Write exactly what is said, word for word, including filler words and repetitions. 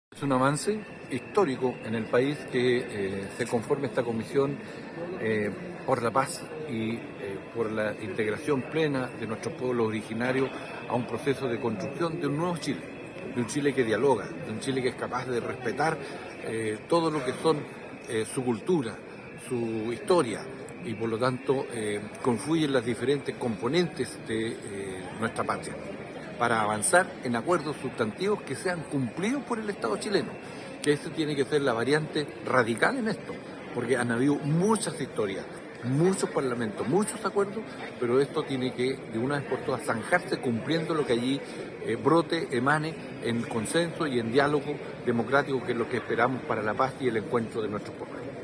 Es un avance histórico en el país que eh, se conforme esta comisión eh, por la paz y eh, por la integración plena de nuestros pueblos originarios a un proceso de construcción de un nuevo Chile, de un Chile que dialoga, de un Chile que es capaz de respetar eh, todo lo que son eh, su cultura, su historia y por lo tanto eh, confluyen las diferentes componentes de eh, nuestra patria, para avanzar en acuerdos sustantivos que sean cumplidos por el Estado chileno, que eso tiene que ser la variante radical en esto, porque han habido muchas historias, muchos parlamentos, muchos acuerdos, pero esto tiene que de una vez por todas zanjarse cumpliendo lo que allí eh, brote, emane en consenso y en diálogo democrático, que es lo que esperamos para la paz y el encuentro de nuestros pueblos.